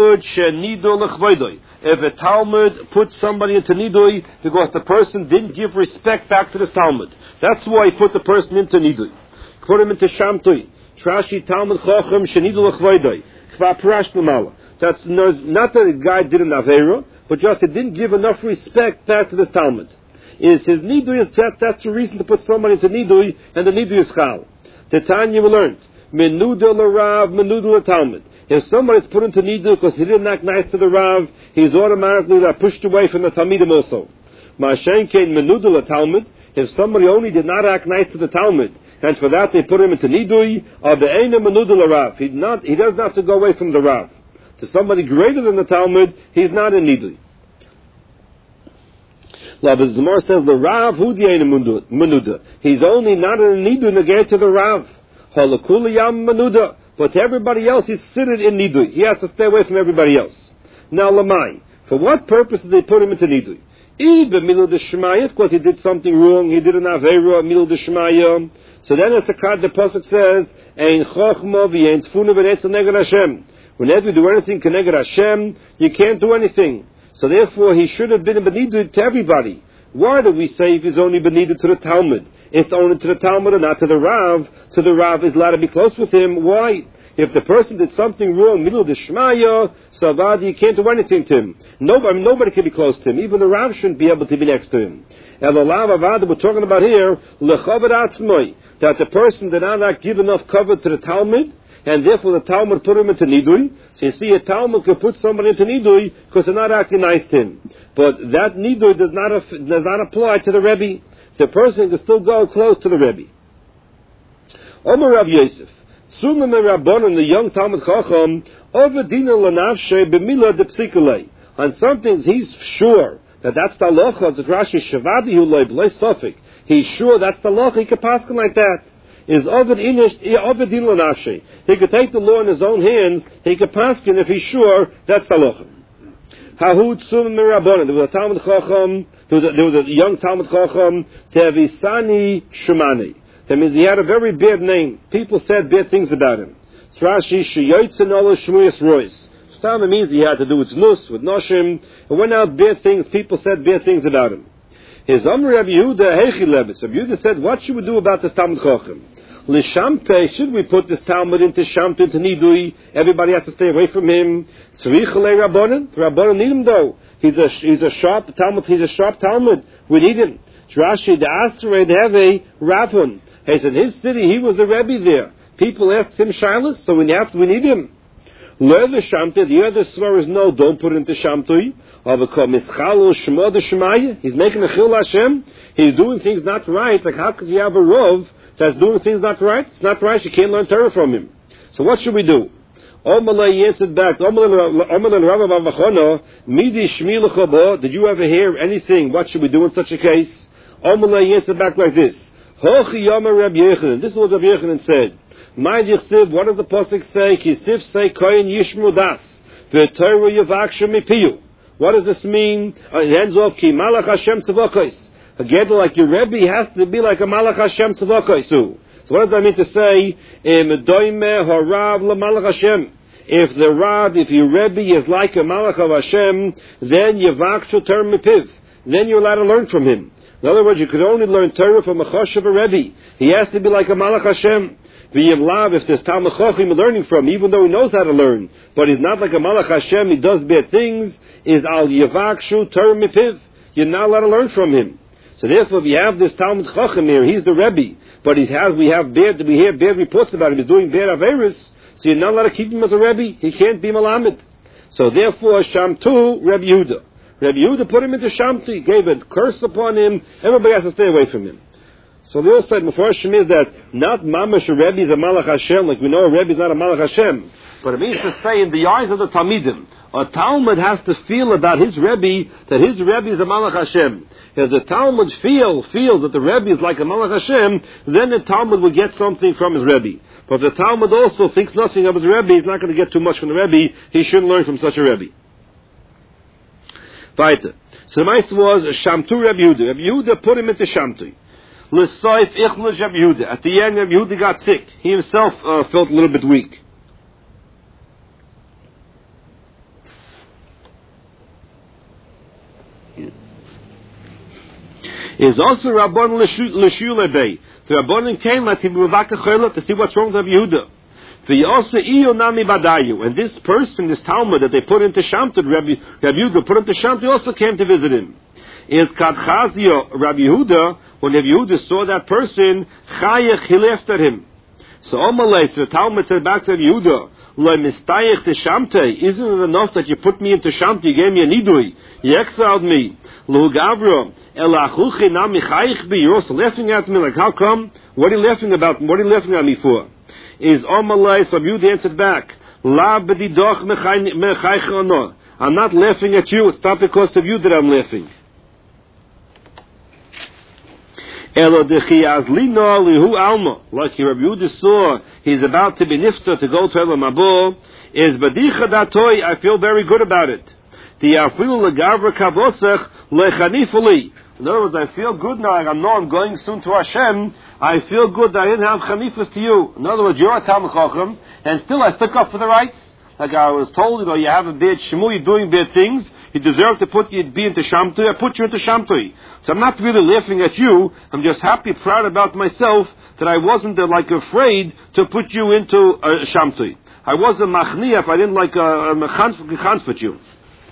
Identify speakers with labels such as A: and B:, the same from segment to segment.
A: If a Talmud puts somebody into Nidui because the person didn't give respect back to this Talmud, that's why he put the person into Nidui. Put him into Shamtui. Trashi Talmud Chochem Shenidu L'chvoidoi. Kva Parash L'mala. That's not that the guy did an Aveira, but just he didn't give enough respect back to this Talmud. Is his Nidui is that's the reason to put somebody into Nidui, and the Nidui is Chal. The Tanya we learned. Menuda l'Rav, Menuda l'Talmud. If somebody's put into Nidui because he didn't act nice to the Rav, he's automatically pushed away from the Talmidim also. Ma'ashen kein Menuda l'Talmud. If somebody only did not act nice to the Talmud, and for that they put him into Nidui, or be'ena Menuda l'Rav. He doesn't have to go away from the Rav. To somebody greater than the Talmud, he's not in Nidui. The Gemara says the Rav Hudi'ena Menuda. He's only not in Nidui negated to the Rav. Halakuliyam Menuda. But to everybody else, he's seated in Nidui. He has to stay away from everybody else. Now, Lamai, for what purpose did they put him into Nidui? Either Milul D'Shemaya, because he did something wrong, he did an Aveira, Milul D'Shemaya. So then as the Pasuk says, Ein Chochma v'Ein Tfuna v'Ein Neged Hashem. Whenever you do anything Keneged Hashem, you can't do anything. So therefore, he should have been a Benidud to everybody. Why do we say if he's only Benidud to the Talmud? It's only to the Talmud and not to the Rav. So the Rav is allowed to be close with him. Why? If the person did something wrong, middle of the Shmaya, so you can't do anything to him. Nobody can be close to him. Even the Rav shouldn't be able to be next to him. And the Lav Avad we're talking about here, that the did not give enough cover to the Talmud, and therefore the Talmud put him into Nidui. So you see, a Talmud could put somebody into Nidui because they're not acting nice to him. But that Nidui does not apply to the Rebbe. So a person can still go close to the Rebbe. Omer Rav Yosef, Suma me Rabbanon, the young Talmud Chacham, Ovadina Lanavshe b'mila de psikalei. On some things he's sure that that's the halacha. The Rashi Shavadi hu loy b'lei sofik. He's sure that's the halacha. He could paskin like that. Is Ovadin Lanavshe. He could take the law in his own hands. He could paskin if he's sure that's the halacha. Hahud Suma me Rabbanon. There was a Talmud Chacham. There was a young Talmud Chacham. Tevisani Shumani. That means he had a very bad name. People said bad things about him. Rashi sheyotzenola shmuyas rois. Stam means he had to do with znus, with noshim. And went out bad things. People said bad things about him. His Amr Rabbi Yehuda heichi lebetz. Rabbi Yehuda said, what should we do about this Talmud Chacham? L'shamte, should we put this Talmud into Shamte, into Nidui? Everybody has to stay away from him. Tzrich le Rabbanan. The Rabbanan need him though. He's a sharp Talmud. He's a sharp Talmud. We need him. Rashi the Asrei the Heve Ravun. He said, in his city, he was the Rebbe there. People asked him Shilas, so we need him. Learn the Shamte, the other swear is no, don't put it into Shamtui. He's making a Chil Hashem. He's doing things not right. Like, how could you have a Rov that's doing things not right? It's not right, you can't learn Torah from him. So what should we do? Omalei answered back, did you ever hear anything? What should we do in such a case? Omalei answered back like this. Hochi Yomer Reb Yechanan. This is what Reb Yechanan said. My Yichsiv, what does the pasuk say? Kisif say Koyin Yishmu Das. V'Torah Yavakshu Mipiyu. What does this mean? It ends off Ki Malach Hashem Tzavokos. Again, like your Rebbe has to be like a Malach Hashem Tzavokos. So what does that mean to say? Doime Harav LaMalach Hashem. If your Rebbe is like a Malach of Hashem, then Yavakshu Torah Mipiv. Then you're allowed to learn from him. In other words, you could only learn Torah from a Choshev a Rebbe. He has to be like a Malach Hashem. V'yimlav, if there's Talmud Chacham learning from, even though he knows how to learn, but he's not like a Malach Hashem, he does bad things, is al Yavakshu Torah Mipiv. You're not allowed to learn from him. So therefore, if you have this Talmud Chacham here, he's the Rebbe, but we hear bad reports about him, he's doing bad Averis, so you're not allowed to keep him as a Rebbe. He can't be Malamed. So therefore, Shamtu, Rebbe Yehuda. Rebbe Yehuda put him into Shamti, gave a curse upon him. Everybody has to stay away from him. So the other side, Mefarshim, is that not Mamash a Rebbe is a Malach Hashem, like we know a Rebbe is not a Malach Hashem. But it means to say in the eyes of the Talmidim, a Talmud has to feel about his Rebbe that his Rebbe is a Malach Hashem. If the Talmud feels that the Rebbe is like a Malach Hashem, then the Talmud will get something from his Rebbe. But if the Talmud also thinks nothing of his Rebbe, he's not going to get too much from the Rebbe. He shouldn't learn from such a Rebbe. Weiter. So the Meister was Shamtu Reb Yehuda. Reb Yehuda put him into Shamtu. L'soif ichlaj Reb Yehuda. At the end, Reb Yehuda got sick. He himself felt a little bit weak. Is also Rabban L'Shulebei. The Rabbanim came to see what's wrong with Rabbi Yehuda. And this person, this Talmud that they put into Shamtud, Rabbi Yehuda put into Shamtud, also came to visit him. Is Kadchazio Rabbi Yehuda, when Rabbi Yehuda saw that person, Chayach, he laughed at him. So Omalei, so the Talmud said back to Rabbi Yehuda, Lo mistayich te Shamtei, isn't it enough that you put me into Shamtei, you gave me a nidui, you exiled me, Lo Gavro, El Achuchi Nami Chayich Bi, you're also laughing at me, like how come? What are you laughing about? What are you laughing at me for? Is Omalei, so Rabbi Yehuda answered back, La B'didoch Mechayich Ono, I'm not laughing at you, it's not because of you that I'm laughing. Like Rabbi Yehuda saw, he's about to be nifta to go to Elam Mabo, is Badicha Datoi, I feel very good about it. In other words, I feel good now, I know I'm going soon to Hashem, I feel good that I didn't have chanifas to you. In other words, you're a Talmud Chacham, and still I stuck up for the rights. Like I was told, you have a bad shemu, you're doing bad things, you deserve to be into Shamtui, I put you into Shamtui. So I'm not really laughing at you, I'm just happy, proud about myself, that I wasn't afraid to put you into Shamtui. I wasn't machniaf, I didn't chanfet you.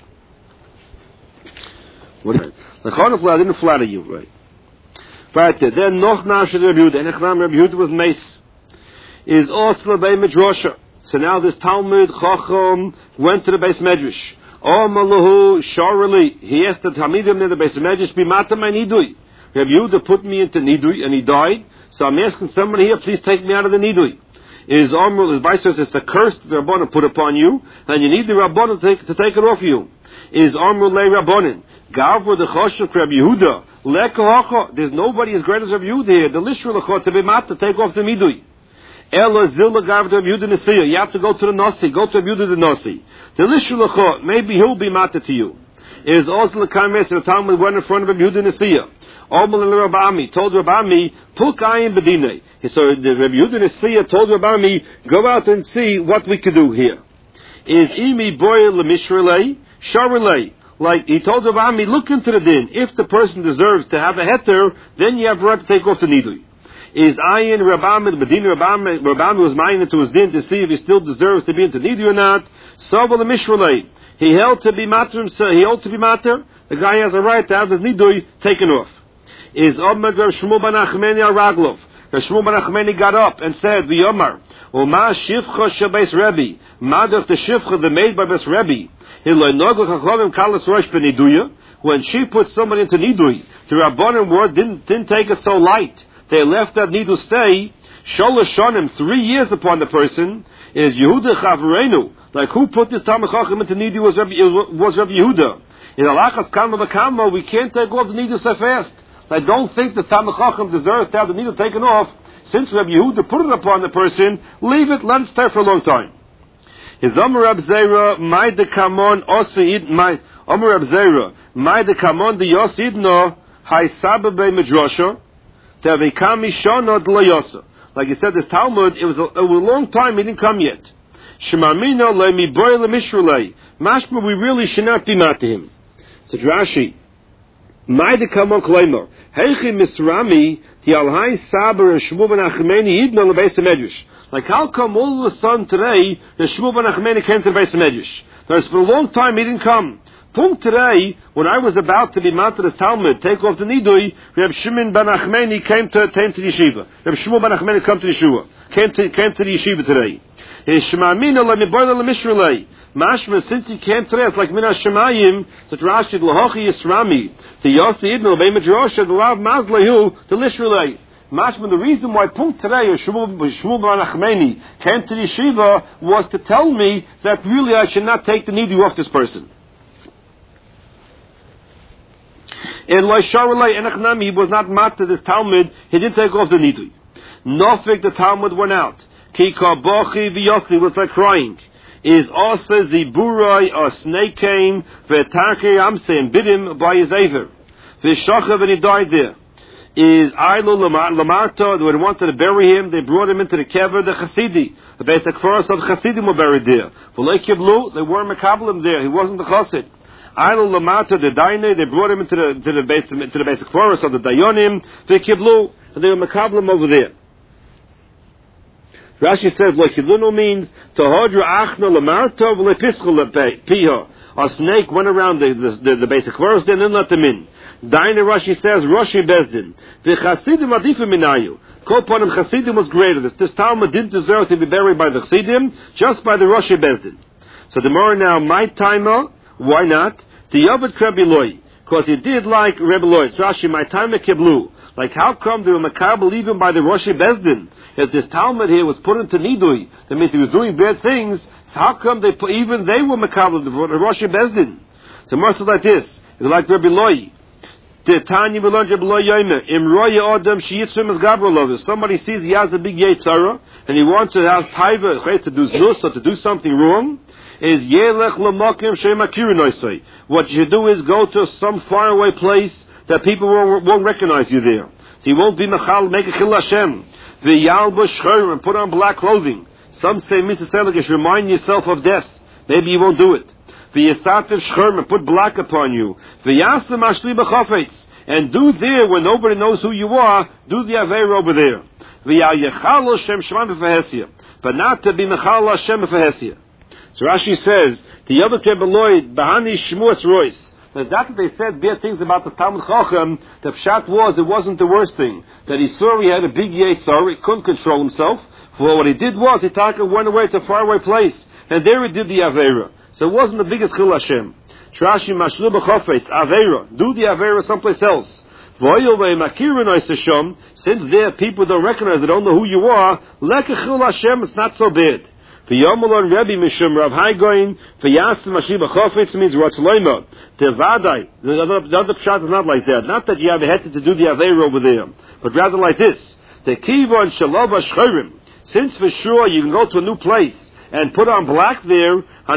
A: I didn't flatter you, right? Right there. Then noch Nash Rabbi Yehuda, and Rabbi Yehuda was mace. Is also by Midrasha. So now this Talmud Chacham went to the Beis Medrash. Malahu Sharali. He asked the Talmidim in the Beis Medrash, "Be mata my nidui." Rabbi Yehuda put me into nidui, and he died. So I'm asking somebody here, please take me out of the nidui. Is Amrul, his Bible says, it's a curse the Rabbanan put upon you, and you need the Rabbanan to take it off you. Is Amrul le Rabbanan. Gavur the Choshuk Rabbi Yehuda. Lekahocha. There's nobody as great as Rabbi Yehuda here. The Lishra Lechot to be mat to take off the nidui. Ella Zilla Gavur Rabbi Yehuda Nesiya. You have to go to the Nasi. Go to Rabbi Yehuda the Nasi. The Lishra Lechot. Maybe he'll be matter to you. Is also the Kames the Talmud went in front of Rabbi Yehuda Nesiya. Omal Rabami told Rabami, Pukayim Bedine. So the Rabbi Yehuda Nesiya told Rabami, go out and see what we could do here. Is Imi Boy Lemishrele, Sharele. Like he told Rabami, look into the din. If the person deserves to have a heter, then you have a right to take off the nidui. Is Ayin Rabami, Medina Rabami was minded into his din to see if he still deserves to be into nidui or not. Saval Lemishrele. He held to be matter himself. He held to be matter. The guy has a right to have his nidui taken off. Is Ahmed Rav Shmuel ben Achmeni Araglov. Rav Shmuel ben Achmeni got up and said, "V'yomar, Uma Shivcha Shabeis Rebbe, Madach the Shivcha the maid by Bes Rebbe, when she put somebody into nidui, the Rabbanim word didn't take it so light. They left that nidui stay. Sholosh shonim 3 years upon the person. Is Yehuda Chavrenu, like who put this Talmud Chacham into nidui was Rabbi Yehuda. In Alachas Kama Bakama, we can't take off the nidui so fast. I don't think the Talmud Chacham deserves to have the needle taken off. Since Rabbi Yehuda put it upon the person, leave it, let it stay for a long time. His Omer Rab Zera, my de Kamon Osid, my Omer Rab Zera, my de Kamon de Yosidno, Hai Sababe Midrasha, Tevikami Shonod Layosa. Like he said, this Talmud, it was a long time, he didn't come yet. Shemamino le mi boy le mishrulei. Mashma, we really should not be mad to him. So Rashi. My de Kamon Kleimor. Heichi Misrami, the Alhai Saber and Shmuel ben Achmeni Yidna le Beis Medrash. Like how come all of a sudden today the Shmuel ben Achmeni came to the Beis Medrash? There's for a long time he didn't come. Punkt today, when I was about to be matter the Talmud, take off the nidui, Reb Shimon ben Achmeni came to the yeshiva. Reb Shmuel ben Achmeni came to the yeshiva. Came to the yeshiva today. His Shemamina le miboyle le mishrulei. Mashma, since he came today, it's like Minas Shemayim, that Rashi l'hochi yisrami, to Yossi Idno, bei Midrasha, the Lav Mazlehu, to Lishrulei. Mashma, the reason why Punkt today, Shmuel ben Achmeni, came to the yeshiva, was to tell me that really I should not take the nidui off this person. In Laisharulei Enachnami, he was not mat to this Talmud, he didn't take off the nidui. Nofik, the Talmud went out. Kika Bochi v'Yosli was like crying. Is also Ziburai, a snake came, V'Tarkei Amse, and bit him by his aver. V'Shachav, and he died there. Is Ailu Lamarta, they wanted to bury him, they brought him into the kever, the Chasidi. The basic forest of Chasidim were buried there. V'Lei Kiblu, they weren't Mekablim there, he wasn't the Chassid. Ailo Lamata, the Daine, they brought him into the basic forest of the Dayonim, the Kiblu, and they were Makablim over there. Rashi says, like Kidluno means, Tohodra Achna Lamartov Lepischul Piha. A snake went around the basic forest, and then let them in. Daine Rashi says, Roshi Bezdin. The Chasidim Adifa Minayu. Kopanim Chasidim was greater. This Talmud didn't deserve to be buried by the Chasidim, just by the Roshi Bezdin. So the more now, my timer, why not? The Yovad Rebbe Loi. Because he did like Rebbe Loi. Rashi, my timer Kiblu. Like, how come they were makabel even by the Roshi Bezdin? If this Talmud here was put into Nidui, that means he was doing bad things, so how come even they were makabel, the Roshi Bezdin? So more so like this, it's like Rebbe Loi. Tanya will learn Rebbe Loi Yomer. Im roya adam sheyitzrim as Gabriel. Somebody sees he has a big Yetzara, and he wants to have taiva, to do znus, or to do something wrong, is yelech l'makim she'makirin. What you should do is go to some faraway place that people won't recognize you there. So you won't be mechal, make a chil Hashem. V'yal b'shchor, and put on black clothing. Some say, Mr. Seligish, remind yourself of death. Maybe you won't do it. V'yasativ shchor, and put black upon you. V'yasem ashli b'chofetz, and do there, when nobody knows who you are, do the Aveir over there. V'yal yechal Hashem shema b'fahesia, but not to be mechal Hashem b'fahesia. So Rashi says, the Yovad Rebbe Loi, Bahani Shmuas Rois. That's that they said bad things about the Talmud Chacham. The pshat was, it wasn't the worst thing. That he saw he had a big Yetzar, he couldn't control himself. For what he did was, he went away to a faraway place. And there he did the Aveira. So it wasn't the biggest Chil Hashem. Trashi Mashlu B'chofetz, Aveira. Do the Aveira someplace else. Since there people don't recognize, they don't know who you are, Leka Chil Hashem, it's not so bad. V'yomolon Rebbe Mishum Rav Haigoin v'yasim Mashli B'chofetz means Ratzloima. Tevadai. The other pshat is not like that. Not that you have a head to do the Aveira over there, but rather like this. The Kivon Shalom Ashchorim. Since for sure you can go to a new place and put on black there,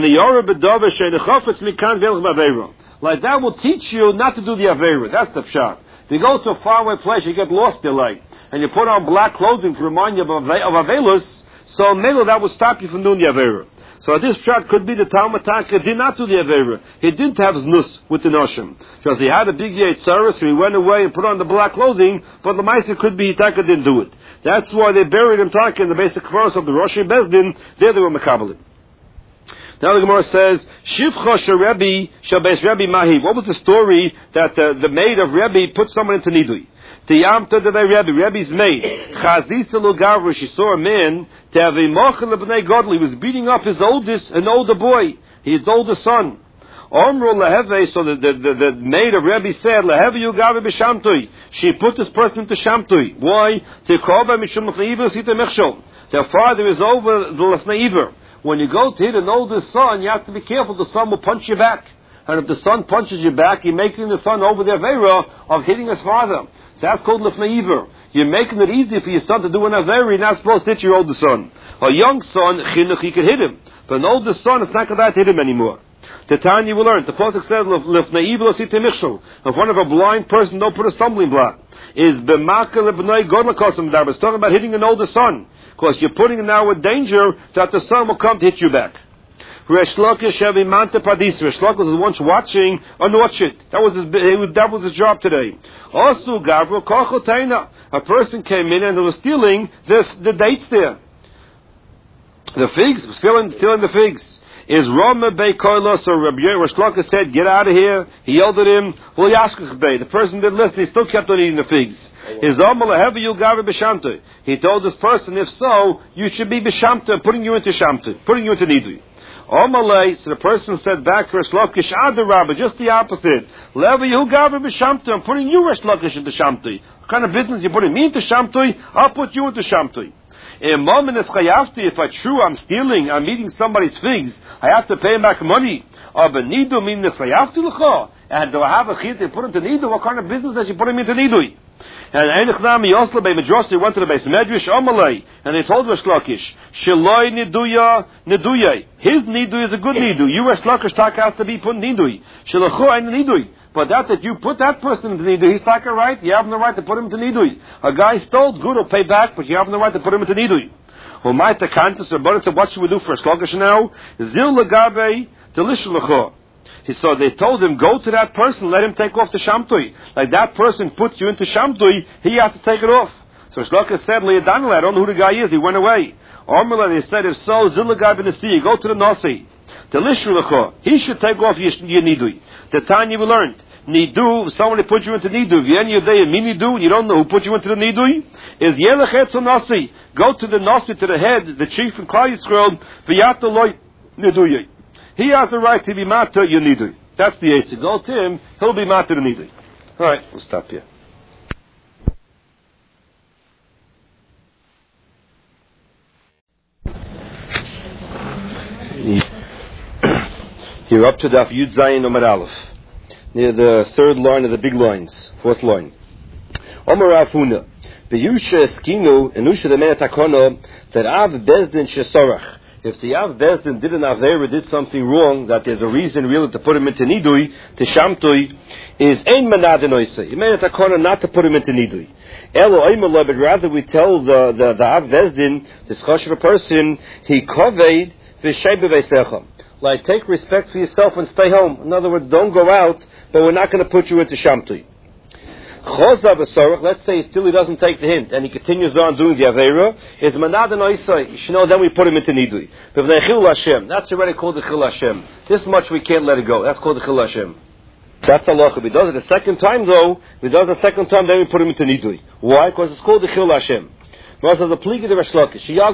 A: like that will teach you not to do the Aveira. That's the pshat. If you go to a faraway place, you get lost there, like, and you put on black clothing to remind you of Aveilus, so maybe that would stop you from doing the Aveira. So this pshat could be the Talmud Taka did not do the Aveira. He didn't have znus with the Noshim. Because he had a big Yetzara, so he went away and put on the black clothing, but the Maisa could be Taka didn't do it. That's why they buried him Taka in the basic forest of the Roshi Bezdin. There they were Makabalim. Now the Gemara says, Shivcha Sherebi Shabes Rebbe Mahi. What was the story that the maid of Rebbe put someone into Nidui? Tiyamta de Rebbe's maid. Chazisa Lugavra, she saw a man, Tevi Mochel B'nei Godli, was beating up an older boy, his older son. Omru Leheve, so the maid of Rebbe said, Leheve Yugavi B'Shamtui. She put this person into Shamtui. Why? Tekova Mishum Lefnei Iver Sita Mechshol. Their father is over the Lefnei Iver. When you go to hit an older son, you have to be careful, the son will punch you back. And if the son punches you back, you're making the son over the Aveira of hitting his father. So that's called Lefnei Iver. You're making it easy for your son to do an Aveira, you're not supposed to hit your older son. A young son, Chinuch, you can hit him. But an older son, it's not going to hit him anymore. The Tanya will learn. The Pasuk says, Lefnei Iver Sita Mechshol. In front of a blind person, don't put a stumbling block. Is B'maka Lebnei Godla Kosim Dar. It's talking about hitting an older son. Because you're putting him now in danger that the son will come to hit you back. Resh Lakish was once watching an orchard. That was his job today. Also, Gavro Kochotaina. A person came in and was stealing the dates there. The figs, was stealing the figs. Is Roma Bey Koilos, or Rabbi Resh Lakish said, get out of here. He yelled at him, well, Yashkach Bey. The person didn't listen, he still kept on eating the figs. He told this person, if so, you should be b'shamta, putting you into shamta, putting you into nidui. So the person said back to Resh Lakish, Adarabba, just the opposite. I'm putting you, Resh Lakish, into shamta. What kind of business? You're putting me into shamta, I'll put you into shamta. In a moment, if I true, I'm stealing, I'm eating somebody's figs, I have to pay him back money. And do I have a chit to put him to nidu? What kind of business does he put him into nidui? And Enichnami Yosla Bei Medrosi went to the base Medrash Amalei, and they told Resh Lakish, Shaloi Niduya Niduyai. His nidu is a good nidu. You Resh Lakish taka has to be put nidui. Shalachu ein nidui. But that you put that person into nidui, he's taka right. You have no right to put him into nidui. A guy stole, good, will pay back, but you have no right to put him into nidui. Umayta Kantas, but what should we do for Resh Lakish now? Zil Lagabe Delish Lachu. So they told him, go to that person, let him take off the shamtui. Like that person puts you into shamtui, he has to take it off. So Shloka said, Le'adanle, I don't know who the guy is, he went away. Ormela, they said, if so, Zilagai ben Nasi, go to the Nasi. The Lishrulecho, he should take off your nidui. The Tanya we learned, nidu, somebody put you into nidu. V'yen yodei mi nidu, you don't know who put you into the nidui. Is Yelachetz Nasi. Go to the Nasi, to the head, the chief in Klal Yisrael, v'yata loy niduyei. He has the right to be matter your nidui. That's the answer. Go to him, he'll be matter the nidui. All right, we'll stop here. You're up to Daf Yud Zayin Omar Aleph, near the third line of the big lines, fourth line. Omar Afuna, Beyusha Eskinu, Enusha the Menatakono, that Av Bezdin Shesorach. If the Av Bezdin did an Avera, did something wrong, that there's a reason really to put him into Nidui, to Shamtui, is Ein Manadenoise. You made a takona not to put him into Nidui. Elo Oimallah, but rather we tell the Av Bezdin, this Choshev person, he Koveid V'Shei B'Veisecham. Like, take respect for yourself and stay home. In other words, don't go out, but we're not going to put you into Shamtui. Chozav Asorach, let's say still he doesn't take the hint, and he continues on doing the Aveira, is Manad and Oisai. You should know, then we put him into Nidui. But the Chil Hashem, that's already called the Chil Hashem. This much we can't let it go. That's called the Chil Hashem. That's Allah. If he does it a second time, though, if he does it a second time, then we put him into Nidui. Why? Because it's called the Chil Hashem. Most of the Pliga of Resh Lakish. He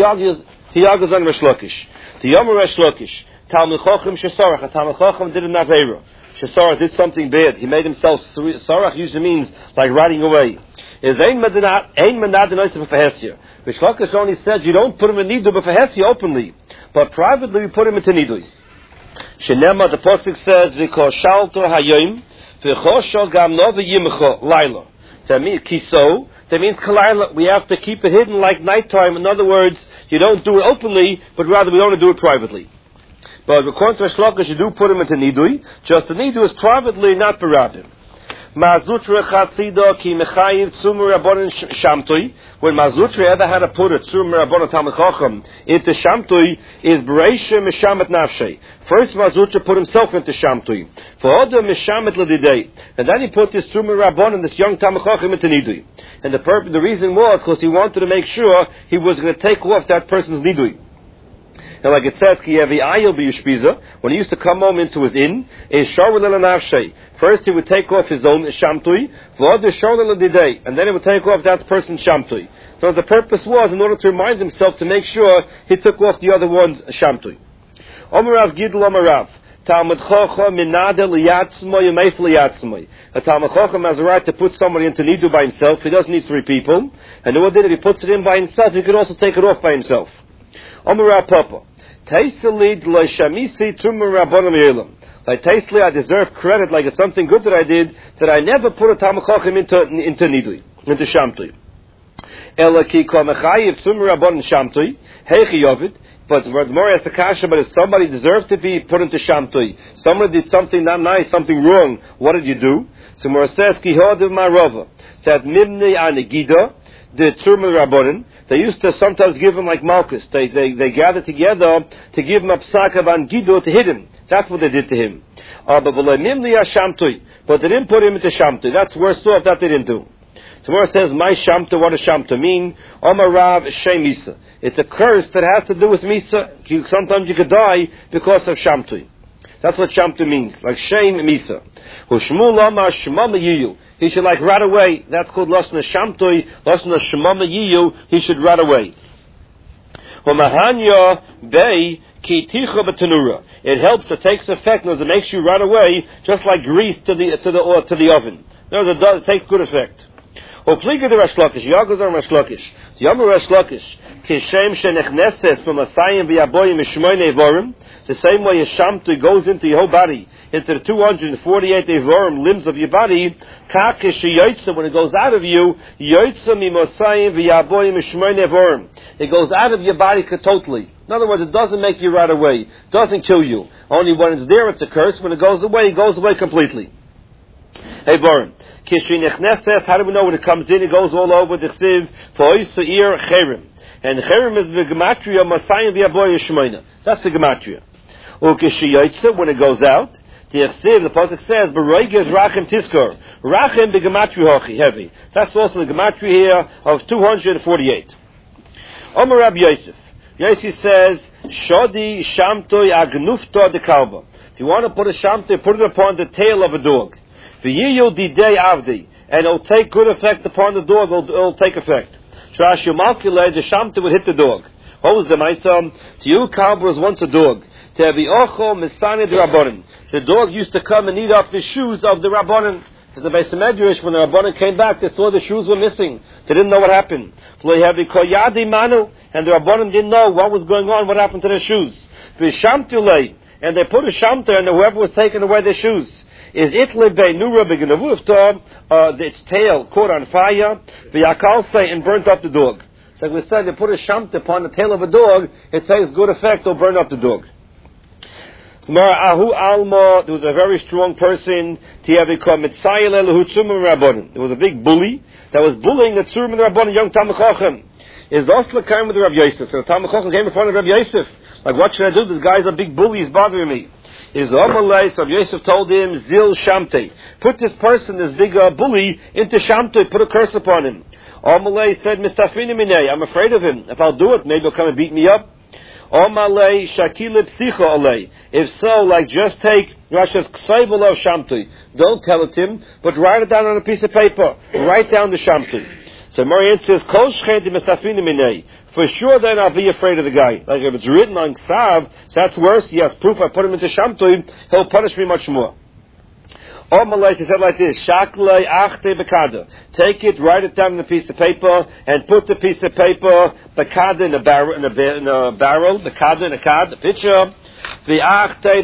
A: argues on Resh Lakish. The Yomer Resh Lakish. Talmud Chochem Shesarach. A Talmud Chochem did an Aveira. Shesarach did something bad. He made himself. Sarach usually means like riding away. Is Ein Manad Denoisa B'Fehesya. Resh Lakish only said you don't put him in Nidui B'Fehesya openly, but privately we put him into Nidui. Shenema, the Pasuk says, V'kol Shalto Hayom V'chosho Gam No V'Yimcho Laila. That means Kiso. That means Kalayla. We have to keep it hidden like nighttime. In other words, you don't do it openly, but rather we only do it privately. But according to Resh Lakish, you do put him into Nidui. Just the Nidui is privately, not Barabim. Mazutra Chasida Ki Mechayiv Tzumur Rabbanon Shamtui. When Mazutra ever had to put a Tzumur Rabbanon Talmud Chacham into Shamtui, is Bereisha Mishamet Nafshe. First Mazutra put himself into Shamtui. For other Mishamet Ladidei. And then he put this Tzumur Rabbanon, this young Talmud Chacham, into Nidui. And the reason was because he wanted to make sure he was going to take off that person's Nidui. And like it says, when he used to come home into his inn, first he would take off his own shamtui, and then he would take off that person's shamtui. So the purpose was in order to remind himself to make sure he took off the other one's shamtui. Omarav Gidl Omarav. Talmud Chacham minadel liyatzmoi umeif liyatzmoi. A Talmud Chacham has a right to put somebody into Nidu by himself. He doesn't need three people. And what did if he puts it in by himself, he could also take it off by himself. Omarav Papa. Taisalid lo shamisi tumur rabbanim yelam. Like Taisli, I deserve credit, like it's something good that I did, that I never put a Talmud Chacham into Nidui, into Shamtui. Ela ki kol mechayiv tumur rabbanim Shamtui, heichi yovid. But the more has the kasha, but if somebody deserves to be put into Shamtui, somebody did something not nice, something wrong, what did you do? So Mora says, ki hodav marova, that mimnei anegida, the tumur rabbanim, they used to sometimes give him like Malchus. They gathered together to give him a psak of Angido to hit him. That's what they did to him. But they didn't put him into Shamtui. That's worse off that they didn't do. So where it says, my Shamta, what does Shamta mean? Omarav Shem Misa. It's a curse that has to do with Misa. Sometimes you could die because of Shamtui. That's what Shamta means, like Shem Misa. He should like run away. That's called Lashna Shamtui, Lashna Shemama Yiyu. He should run away. It helps, it takes effect, it makes you run away, just like grease to the oven. It takes good effect. Opliga the Resh Lakish, Yagos on Resh Lakish. Yomer Resh Lakish, Kishem Shenechneses from Asayim v'Yaboyim Mishmoyne Evorim. The same way a Shamtu goes into your whole body, into the 248 Evorim limbs of your body. Kakish Yoitza, when it goes out of you, Yoitza Mimosayim v'Yaboyim Mishmoyne Evorim. It goes out of your body totally. In other words, it doesn't make you right away. It doesn't kill you. Only when it's there, it's a curse. When it goes away completely. Evorim. Kishinechneses, how do we know when it comes in? It goes all over the sieve. Foisair Cherim. And Cherim is the Gematria Masayim v'Yaboy Shmoina. That's the Gematria. Ukishiyotza, when it goes out, The pasuk says, "Beroiges rachim tiskor." Rachim begematri hochi, heavy. That's also the gematria here of 248. Omer Rabbi Yosef. Yosef says, "Shodi shamtoi agnufta de kalba." If you want to put a shamtoi, put it upon the tail of a dog. V'yiyu didei avdi, and it'll take good effect upon the dog. It'll take effect. Trash Malkile, the shamtoi would hit the dog. What was the ma'aseh? To you, kalba was once a dog. The dog used to come and eat up the shoes of the Rabbanan. Because the Beis Medrash, when the Rabbanan came back, they saw the shoes were missing. They didn't know what happened. And the Rabbanan didn't know what was going on, what happened to their shoes. And they put a shamter, and whoever was taking away their shoes is its tail caught on fire, and burnt up the dog. So we said, they put a shamter upon the tail of a dog, it takes good effect, it'll burn up the dog. There was a very strong person. There was a big bully that was bullying the Tzurim and the Rabbanan, young Talmid Chacham. Is Osla came with the Rabbi Yosef. So the Talmid Chacham came in front of Rabbi Yosef. Like, what should I do? This guy's a big bully. He's bothering me. Is Amalei? So Rabbi Yosef told him, Zil Shamte. Put this person, this big bully, into Shamte. Put a curse upon him. Amalei said, Mistafini minei. I'm afraid of him. If I'll do it, maybe he'll come and beat me up. If so, like, just take Rasha's Ksayvel of Shamtui. Don't tell it to him, but write it down on a piece of paper. Write down the Shamtui. So Marian says, for sure then I'll be afraid of the guy. Like, if it's written on Ksav, so that's worse. He has proof. I put him into Shamtui, he'll punish me much more. Or Malay, he said like this, Shaklei achte bekada. Take it, write it down on a piece of paper, and put the piece of paper, bekada in a barrel, bekada in a pitcher, the achte